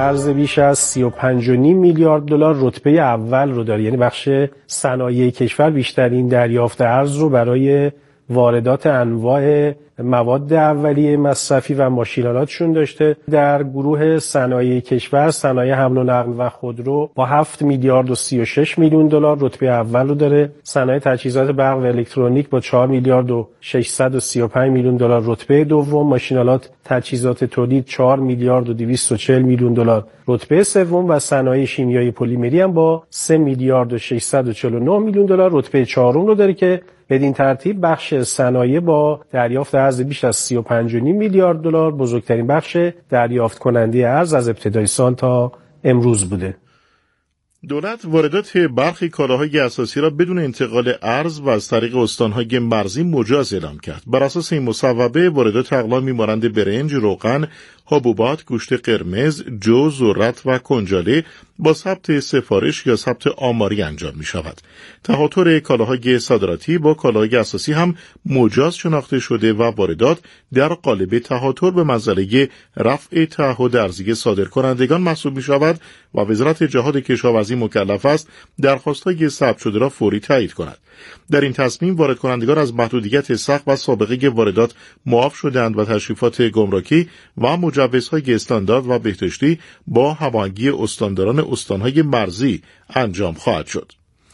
ارز بیش از 35.5 میلیارد دلار رتبه اول رو داره. یعنی بخش صنایع کشور بیشترین دریافت ارز رو برای واردات انواع مواد اولیه مصرفی و ماشین‌آلاتشون داشته. در گروه صنایع کشور صنایع حمل و نقل و خودرو با 7 میلیارد و 36 میلیون دلار رتبه اول رو داره. صنایع تجهیزات برق و الکترونیک با 4 میلیارد و 635 میلیون دلار رتبه دوم. ماشین‌آلات تجهیزات تولید 4 میلیارد و 240 میلیون دلار رتبه سوم و صنایع شیمیایی پلیمری هم با 3 میلیارد و 649 میلیون دلار رتبه چهارم رو داره که بدین ترتیب بخش صنایع با دریافت ارز بیش از 35.5 میلیارد دلار بزرگترین بخش دریافت کننده ارز از ابتدای سال تا امروز بوده. دولت واردات برخی کالاهای اساسی را بدون انتقال ارز و از طریق استانهای مرزی مجاز اعلام کرد. بر اساس این مصوبه واردات اقلامی مانند برنج، روغن، حبوبات، گوشت قرمز، جو، ذرت و کنجاله با ثبت سفارش یا ثبت آماری انجام می شود. تهاتر کالاهای صادراتی با کالاهای اساسی هم مجاز شناخته شده و واردات در قالب تهاتر به منزله رفع تعهد ارزی صادرکنندگان محسوب می شود و وزارت جهاد کشاورزی مکلف است درخواست‌های ثبت شده را فوری تایید کند. در این تصمیم وارد کنندگان از محدودیت سقف و سابقه واردات معاف شدند و تشریفات گمرکی و مجوزهای استاندارد و بهداشتی با هماهنگی استانداران استانهای مرزی انجام خواهد شد.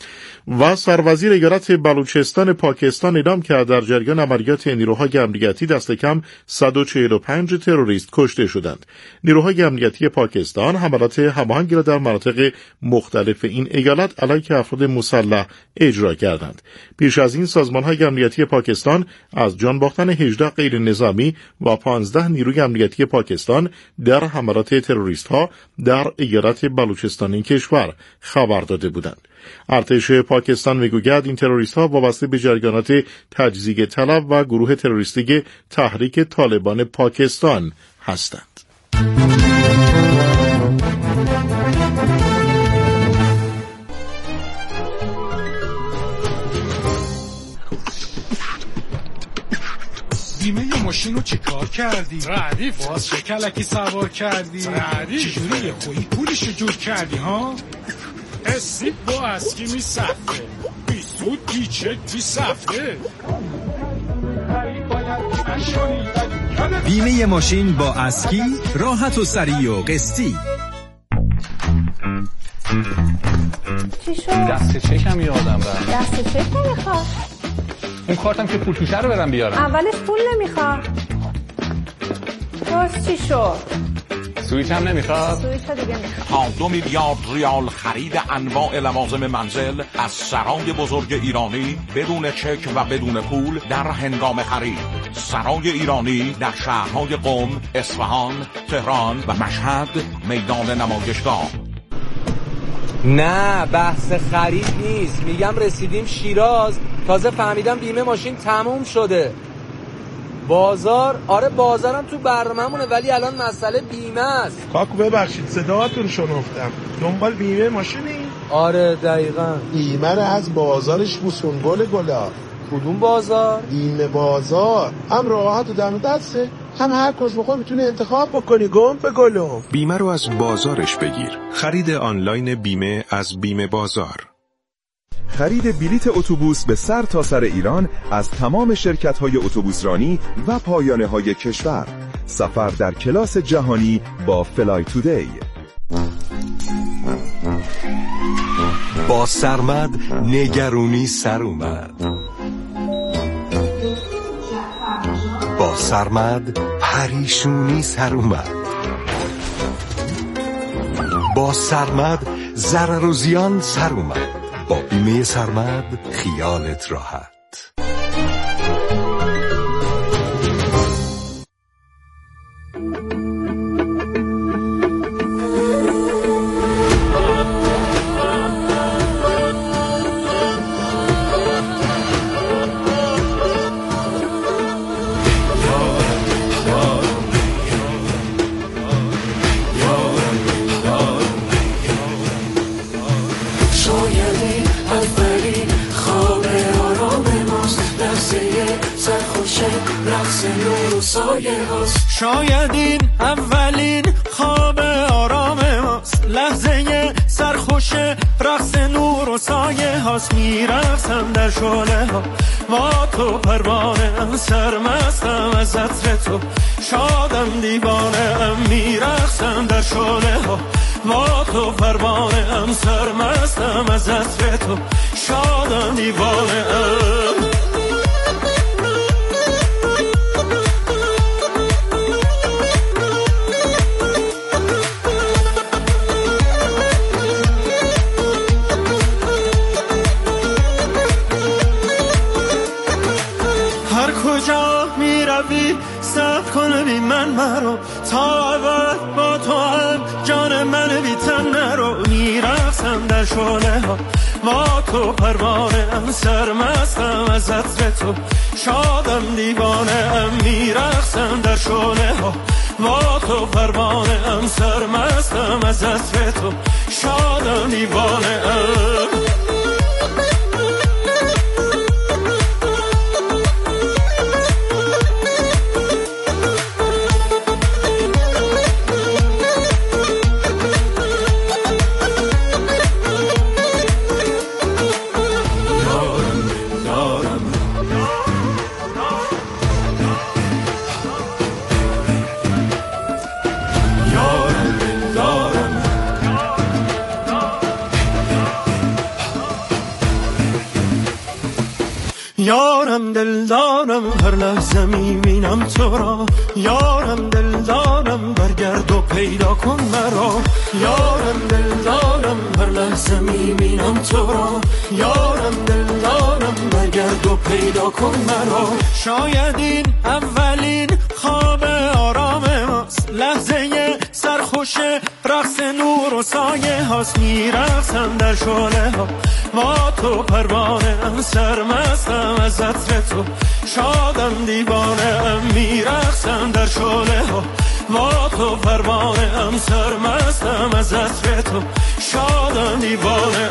و سروزیر ایالت بلوچستان پاکستان اعلام کرد در جریان عملیات نیروهای امنیتی دست کم 145 تروریست کشته شدند. نیروهای امنیتی پاکستان حملات هماهنگی را در مناطق مختلف این ایالت علیه افراد مسلح اجرا کردند. پیش از این سازمانهای امنیتی پاکستان از جان باختن 18 غیر نظامی و 15 نیروی امنیتی پاکستان در حملات تروریست‌ها در ایالت بلوچستان این کشور خبر داده بودند. ارتش پاکستان میگوید این تروریست‌ها وابسته به جریانات تجزیه طلب و گروه تروریستی تحریک طالبان پاکستان هستند. بیمه ماشین رو چی کار کردی؟ ردیف باز چه کلکی سوار کردی؟ ردیف چجوری خویی پولشو جور کردی ها؟ اسید با اسکی می سفته بی سود بی چک بی سفته. بیمه ماشین با اسکی راحت و سریع و قسطی. چی شد؟ دست چکم یادم رفت. دست چک نمیخواد؟ اون کارتم که پول توشه رو برم بیارم. اولش پول نمیخواد. باز چی شد؟ سویچ هم نمیخواد؟ سویچ ها دیگه نمیخواد. تا 2 میلیارد ریال خرید انواع لوازم منزل از سرای بزرگ ایرانی بدون چک و بدون پول در هنگام خرید. سرای ایرانی در شهرهای قم، اصفهان، تهران و مشهد میدان نمایشگاه. نه بحث خرید نیست، میگم رسیدیم شیراز تازه فهمیدم بیمه ماشین تموم شده. بازار؟ آره بازارم تو برنامه‌مونه ولی الان مسئله بیمه است. کاکو ببخشید صداتون شنفتم. دنبال بیمه ماشینی؟ آره دقیقاً. بیمه رو از بازارش بوسون گلا. کدوم بازار؟ بیمه بازار. هم راحت و دم دسته، هم هر کس بخواه میتونه انتخاب بکنی. گم به گلم. بیمه رو از بازارش بگیر. خرید آنلاین بیمه از بیمه بازار. خرید بلیت اتوبوس به سر تا سر ایران از تمام شرکت‌های اتوبوسرانی و پایانه‌های کشور. سفر در کلاس جهانی با فلای تودی. با سرمد نگرونی سر اومد. با سرمد پریشونی سر اومد. با سرمد ضرر و زیان سر اومد. با بیمه سرمد خیالت راحت. شاید این اولین خواب آرام لحظه سرخوش رقص نور و سایه هاست، میرقصم در شعله ها با تو پروانه، سرمستم از عطر تو، شادم دیوانه، میرقصم در شعله ها با تو پروانه، سرمستم از عطر تو، شادم دیوانه. صبر کن بی من مرو تا ابد با تو هم، جان من بی تن نرو، میرقصم در شعله ها با تو پروانه، سرمستم از عطر تو، شادم دیوانه، میرقصم در شعله ها با تو پروانه، سرمستم از عطر تو، شادم دیوانه. یارم دلدارم، هر لحظه میبینم تو را، یارم دلدارم، برگرد و پیدا کن مرا، یارم دلدارم، هر لحظه میبینم تو را، یارم دلدارم، برگرد و پیدا کن مرا. شاید این اولین خواب آرام ماست، لحظه سرخوش رقص نور و سایه هاست، میرقصم در شعله ها با تو پروانه، سرمستم از عطر تو، شادم دیوانه، میرقصم در شعله ها با تو پروانه، سرمستم از عطر تو، شادم دیوانه.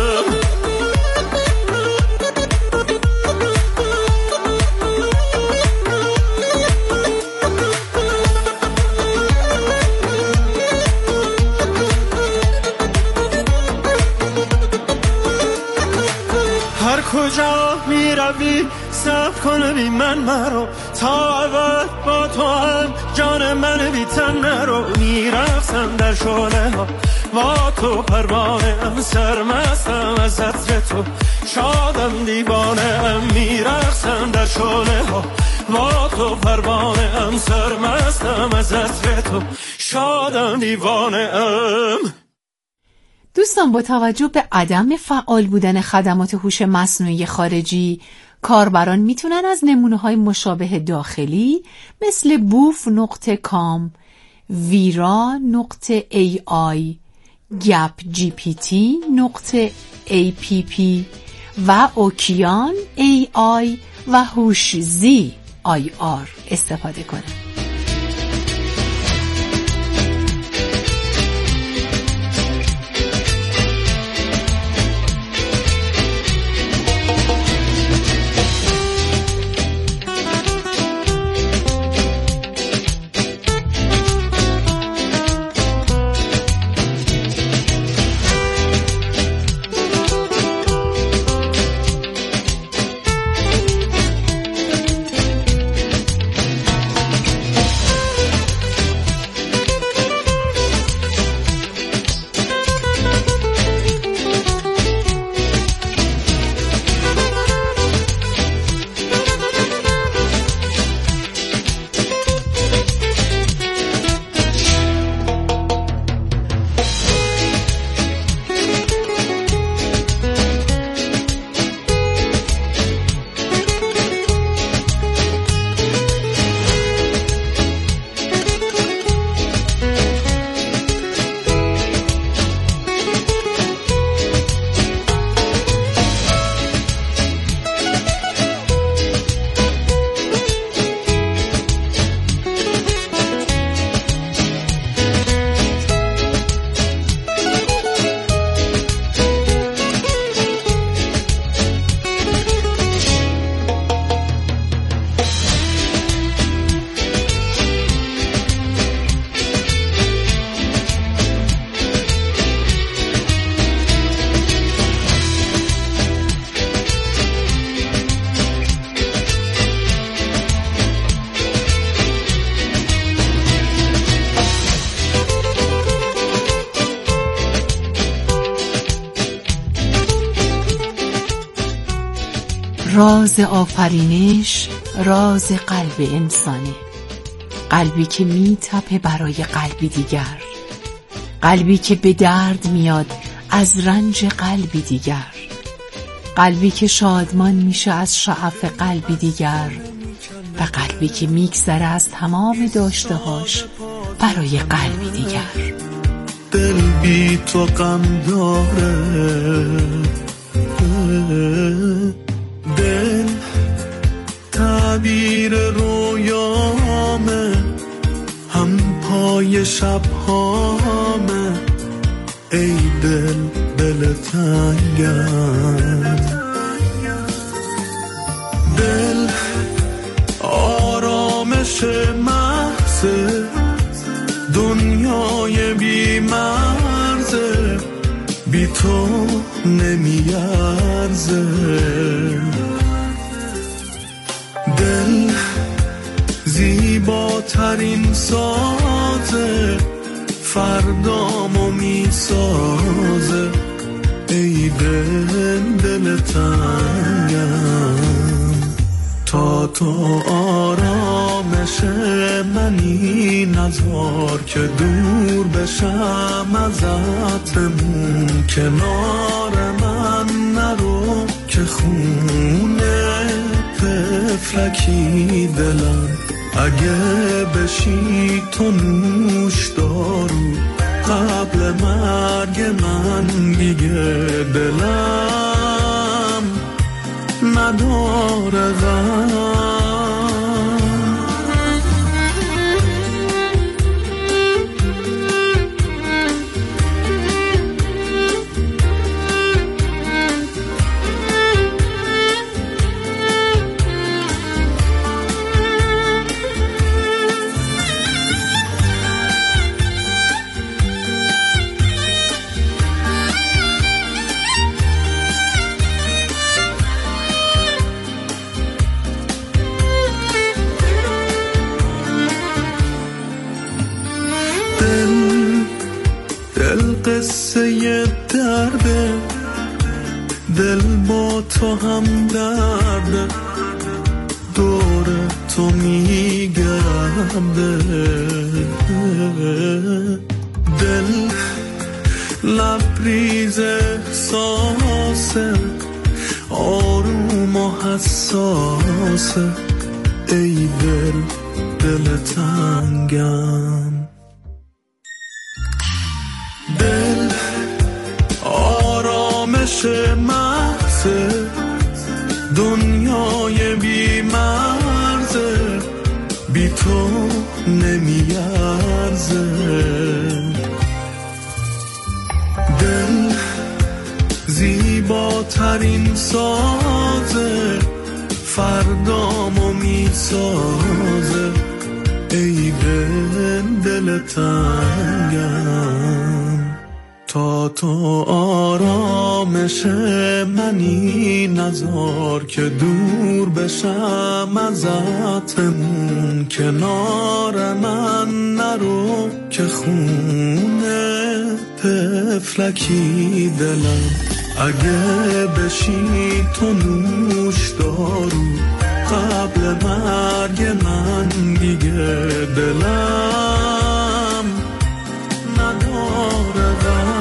کجا می روی صبر کن بی من مرو تا ابد با تو هم، جان من بی تن نرو، میرقصم در شعله ها با تو پروانه، سرمستم از عطر تو، شادم دیوانه، میرقصم در شعله ها با تو پروانه، سرمستم از عطر تو، شادم دیوانه. دوستان، با توجه به عدم فعال بودن خدمات هوش مصنوعی خارجی، کاربران میتونن از نمونه‌های مشابه داخلی مثل boof.com، vira.ai، gapgpt.app و اوکیان AI و هوشزی IR استفاده کنن. راز آفرینش راز قلب انسانه. قلبی که میتپه برای قلبی دیگر، قلبی که به درد میاد از رنج قلبی دیگر، قلبی که شادمان میشه از شعف قلبی دیگر، و قلبی که میگذره از تمام داشتهاش برای قلبی دیگر. دل بی تو غم داره، دل تعبیر رویامه، هم پای شبهامه، ای دل دل تنگم. دل آرامش محض دنیای بی مرزه، بی تو نمیارزه. دل زیباترین سازه، فردامو میسازه، ای دل دل تنگم. تا تو آرامش منی نذار که دور بشم ازتمون، کنار من نرو که خونه طفلکی دلم. اگه بشی تو نوش دارو قبل مرگ من دیگه دلم نداره غم. قصه درده، دل با تو هم درده، دور تو میگرده. دل لبریز احساسه، آروم و حساسه، ای دل دل تنگم. دل آرامش محض دنیای بی مرزه، بی تو نمیارزه. دل زیباترین سازه، فردامو میسازه، ای دل دل تنگم. تا تو آرامش منی نذار که دور بشم ازتمون، کنار من نرو که خونه طفلکی دلم. اگه بشی تو نوش دارو قبل مرگ من دیگه دلم نداره غم.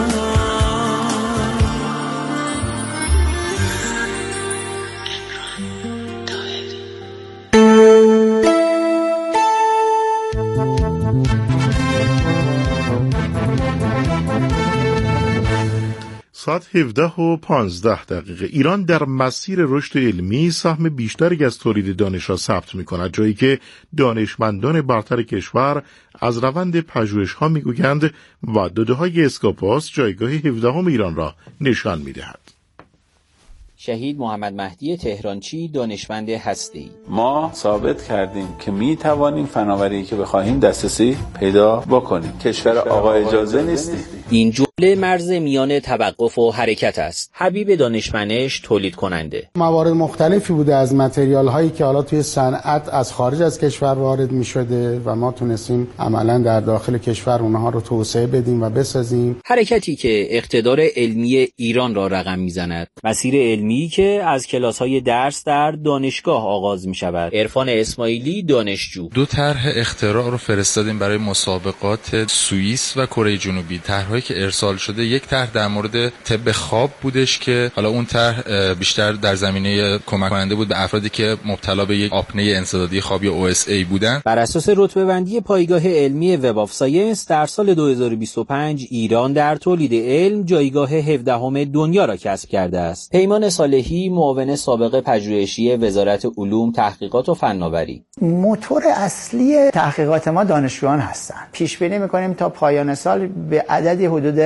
ساعت 17:15 ایران در مسیر رشد علمی سهم بیشتری از تولید دانش را ثبت می‌کند، جایی که دانشمندان برتر کشور از روند پژوهش‌ها می‌گویند و داده‌های اسکوپاس جایگاه 17 ایران را نشان می‌دهد. شهید محمد مهدی تهرانچی، دانشمند هسته‌ای: ما ثابت کردیم که می توانیم فناوری که بخواهیم دسترسی پیدا بکنیم. کشور آقا اجازه نیستیم. این جمله مرز میان توقف و حرکت است. حبیب دانشمنش تولید کننده. موارد مختلفی بوده از متریال هایی که حالا توی صنعت از خارج از کشور وارد می شده و ما تونستیم عملا در داخل کشور اونها رو توسعه بدیم و بسازیم. حرکتی که اقتدار علمی ایران را رقم میزند. مسیر علمی که از کلاس های درس در دانشگاه آغاز می شود. عرفان اسماعیلی دانشجو. 2 طرح اختراع رو فرستادیم برای مسابقات سوئیس و کره جنوبی. طرحی که ارسال شده، یک طرح در مورد طب خواب بودش که حالا اون طرح بیشتر در زمینه کمک کننده بود به افرادی که مبتلا به یک آپنه انسدادی خواب یا OSA بودن. بر اساس رتبه‌بندی پایگاه علمی وب آف ساینس در سال 2025 ایران در تولید علم جایگاه 17 دنیا را کسب کرده است. پیمان صالحی، معاون سابق پژوهشی وزارت علوم، تحقیقات و فناوری. موتور اصلی تحقیقات ما دانشجویان هستند. پیش بینی می‌کنیم تا پایان سال به عددی حدود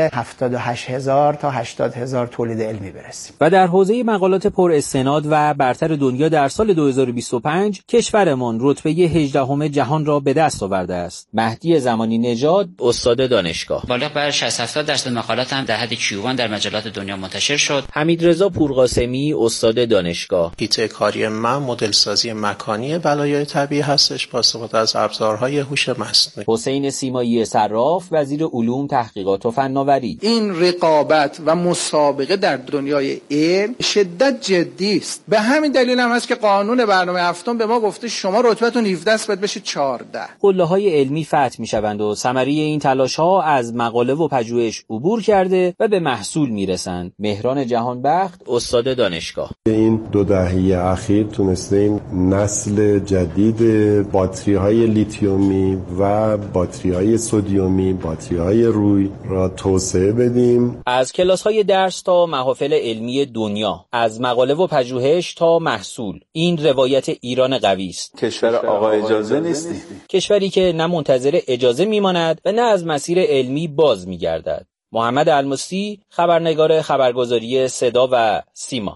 78,000 تا 80,000 تولید علمی برسیم. و در حوزه مقالات پر استناد و برتر دنیا در سال 2025 کشورمان رتبه 18 جهان را به دست آورده است. مهدی زمانی نژاد، استاد دانشگاه. بالغ بر 60-70% مقالات هم در حد Q1 در مجلات دنیا منتشر شد. حمیدرضا پورقاسمی، استاد دانشگاه. حیطه کاری من مدل سازی مکانی بلایای طبیعی هستش با استفاده از ابزارهای هوش مصنوعی. حسین سیمایی صراف، وزیر علوم، تحقیقات و فناوری. این رقابت و مسابقه در دنیای علم شدت جدی است. به همین دلیل هم هست که قانون برنامه هفتم به ما گفته شما رتبتون 17 است باید بشه 14. قله‌های علمی فتح می‌شوند و ثمره این تلاش‌ها از مقاله و پژوهش عبور کرده و به محصول میرسند. مهران جهانبخت، استاد دانشگاه. این 2 دهه اخیر تونستیم نسل جدید باتری‌های لیتیومی و باتری‌های سدیومی، باتری‌های روی را توسعه بدیم. از کلاس‌های درس تا محافل علمی دنیا، از مقاله و پژوهش تا محصول، این روایت ایران قوی است. کشور آقا اجازه نیستی. کشوری که نه منتظر اجازه میماند و نه از مسیر علمی باز میگردد. محمد الماسی، خبرنگار خبرگزاری صدا و سیما.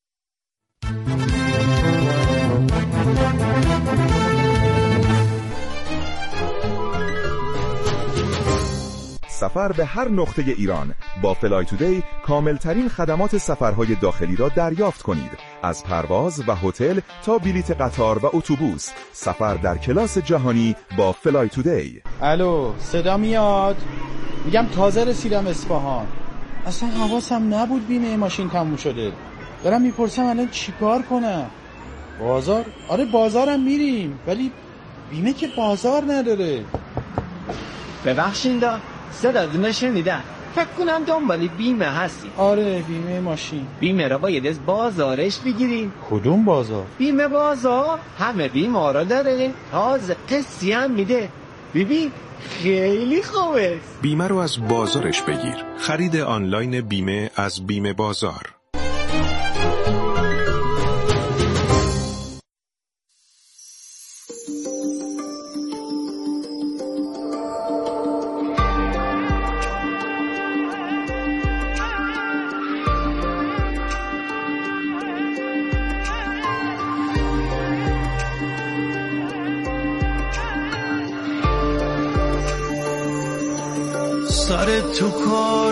سفر به هر نقطه ایران با فلای تودی کاملترین خدمات سفرهای داخلی را دریافت کنید. از پرواز و هتل تا بلیت قطار و اتوبوس، سفر در کلاس جهانی با فلای تودی. الو، صدا میاد؟ میگم تازه رسیدم اصفهان. اصلا حواسم نبود بیمه ماشین تموم شده. دارم میپرسم الان چیکار کنم؟ بازار؟ آره بازارم میریم، ولی بیمه که بازار نداره. ببخشید صداتون شنیدم. فکر کنم دنبال بیمه هستی. آره بیمه ماشین. بیمه را باید از بازارش بگیریم. کدوم بازار؟ بیمه بازار همه بیمه را داره، تازه قسطی هم میده. ببین خیلی خوبه. بیمه رو از بازارش بگیر. خرید آنلاین بیمه از بیمه بازار. سر تو کار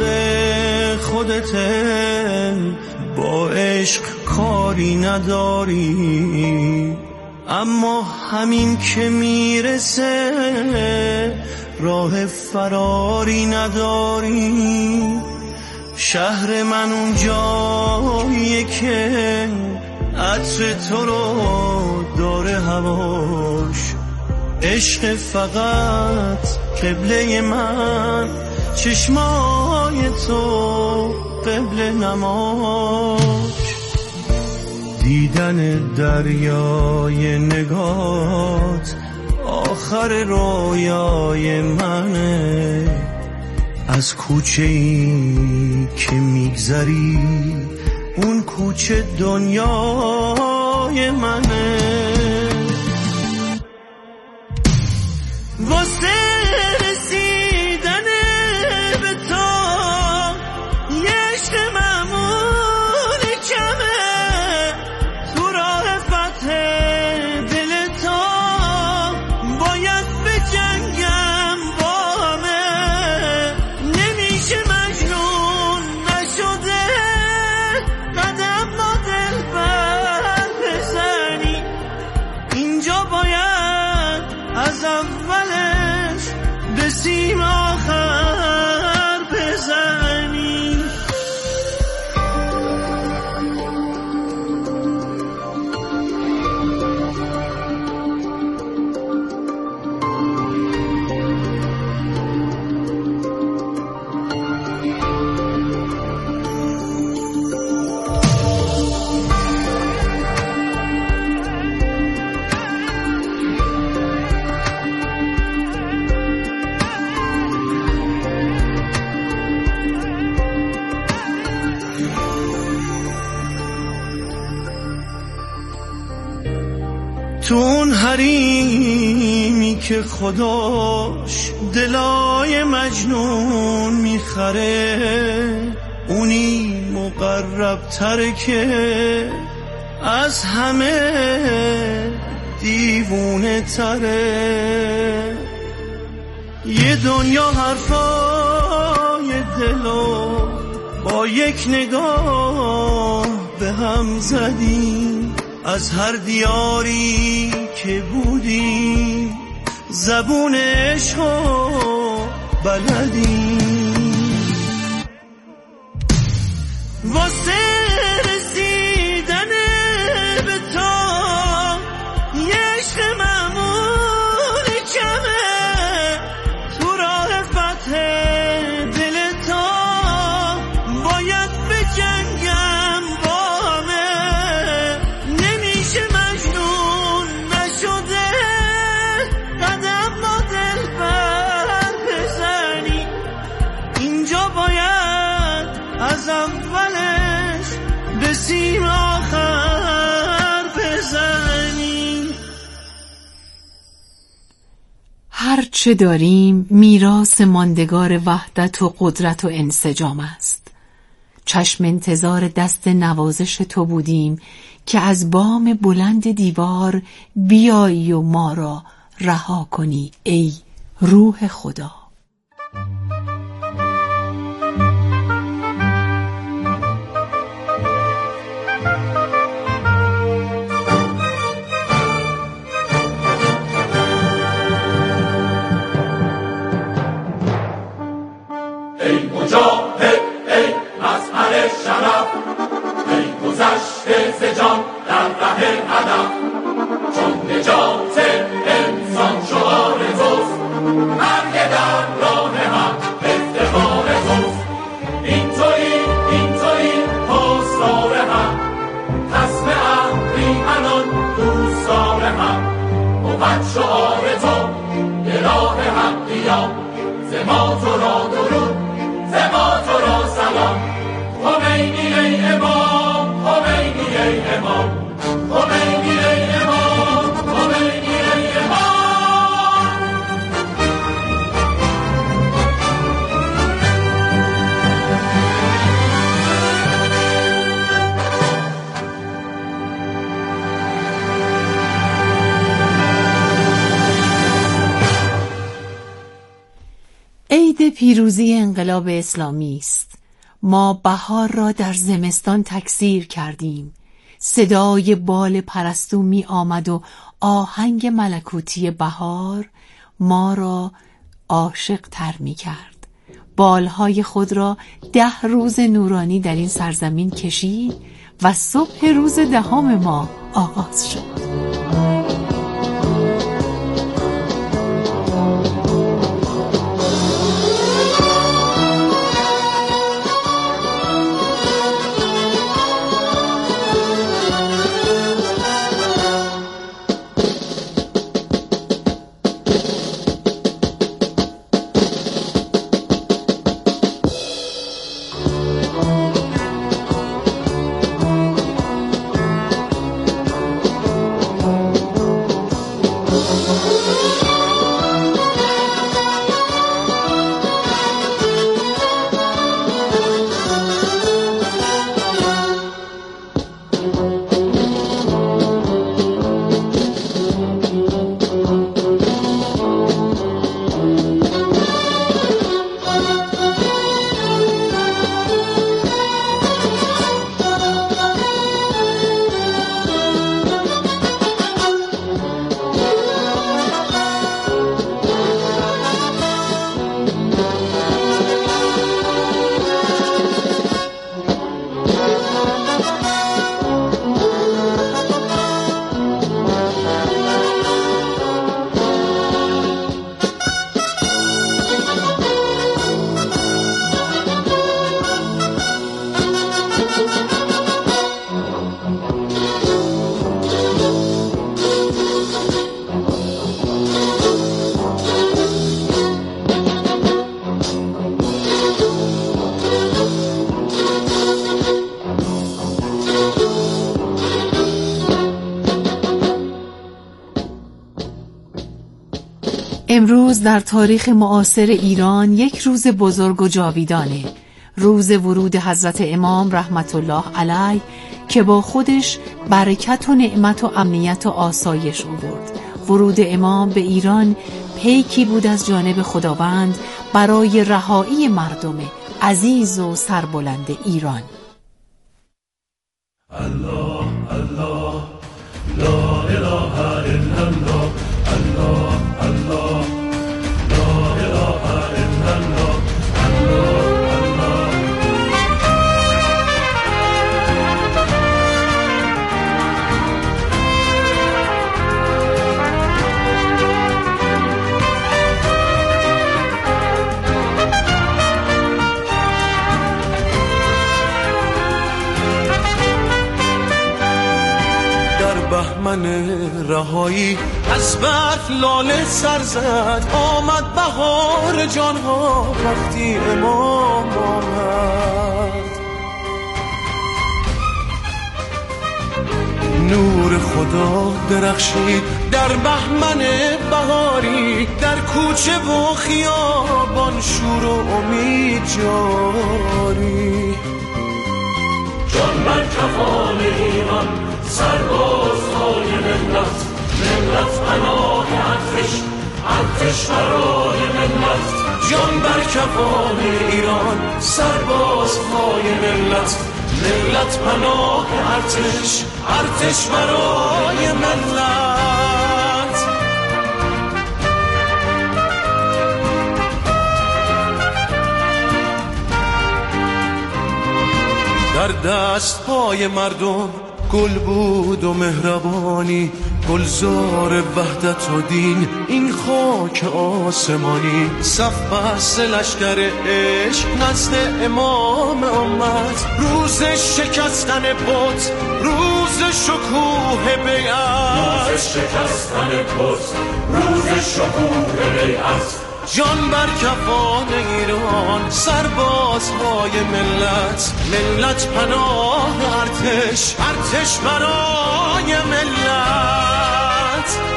خودته، با عشق کاری نداری، اما همین که میرسه راه فراری نداری. شهر من اون جاییه که عطر تو رو داره هواش، عشق فقط قبله من، چشمای تو قبل نماش. دیدن دریای نگات آخر رویای منه، از کوچه‌ای که میگذری اون کوچه دنیای منه. واسه رسیدن به تو یه عشق معمول کمه، تو راه فتح دل تو باید به جنگم با همه. نمیشه تو اون حریمی که خداش دلای مجنون میخره، اونی مقرب تره که از همه دیوونه تره. یه دنیا حرفای دلو با یک نگاه به هم زدیم، از هر دیاری که بودیم زبون عشقو بلدیم. واسه رسیدن به تو یه عشق معمول کمه، تو راه فتح دل تو باید به جنگم بامه. نمیشه مجنون نشده قدم با دل بر بزنی، اینجا باید از اولش به سیم آخر بزنی. هرچه داریم میراث ماندگار وحدت و قدرت و انسجام است. چشم انتظار دست نوازش تو بودیم که از بام بلند دیوار بیایی و ما را رها کنی ای روح خدا. ای مجاهد ای مظهر شرف، ای گذشته ز جان در ره هدف، چون نجات انسان شعار توست، مرگ در راه حق افتخار توست. این تویی پاسدار حق، خصم اهریمنان دوستدار حق. بود شعار تو به راه حق قیام، ز ما تو را درود، ز ما تو را سلام. خمینی ای امام، خمینی ای امام، خمینی ای امام، خمینی ای امام. عید پیروزی انقلاب اسلامی است. ما بهار را در زمستان تکثیر کردیم. صدای بال پرستو می آمد و آهنگ ملکوتی بهار ما را عاشق تر می کرد. بالهای خود را 10 روز نورانی در این سرزمین کشید و صبح روز 10 ما آغاز شد. امروز در تاریخ معاصر ایران یک روز بزرگ و جاویدانه، روز ورود حضرت امام رحمت الله علیه که با خودش برکت و نعمت و امنیت و آسایش آورد. ورود امام به ایران پیکی بود از جانب خداوند برای رهایی مردم عزیز و سربلند ایران. الله الله لا اله الا الله الله الله لا اله الا الله الله بهمن رهایی از برف لاله سر زد، آمد بهار جانها وقتی امام آمد. نور خدا درخشید در بهمن بهاری، در کوچه و خیابان شور و امید جاری. جان بر کفان ایران سربازهای ملت، ملت پناه ارتش، ارتش برای ملت. جان بر کفان ایران سربازهای ملت، ملت پناه ارتش، ارتش برای ملت. در دست پای مردم گل بود و مهربانی، گلزار وحدت و دین این خاک آسمانی. صف بست لشکر عشق نزد امام آمد، روز شکستن بت، روز شکوه بیعت. روز شکستن بت، روز شکوه بیعت. جان بر کفان ایران سربازهای ملت، ملت پناه ارتش، ارتش برای ملت.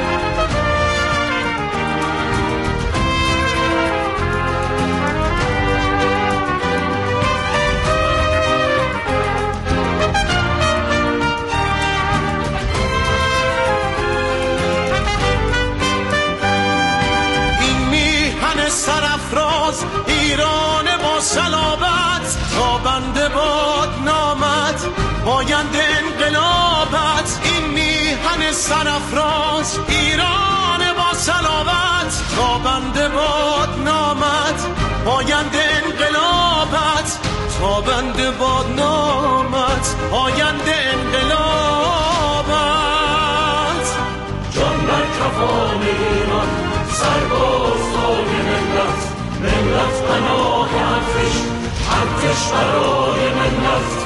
سرافراز ایران با صلابت، تابنده باد نامت پاینده انقلابت. این میهن سرافراز ایران با صلابت، تابنده باد نامت پاینده انقلابت. تابنده باد نامت پاینده انقلابت. جان بر کفان ایران سربازهای ملت، ملت پناه ارتش، ارتش برای ملت.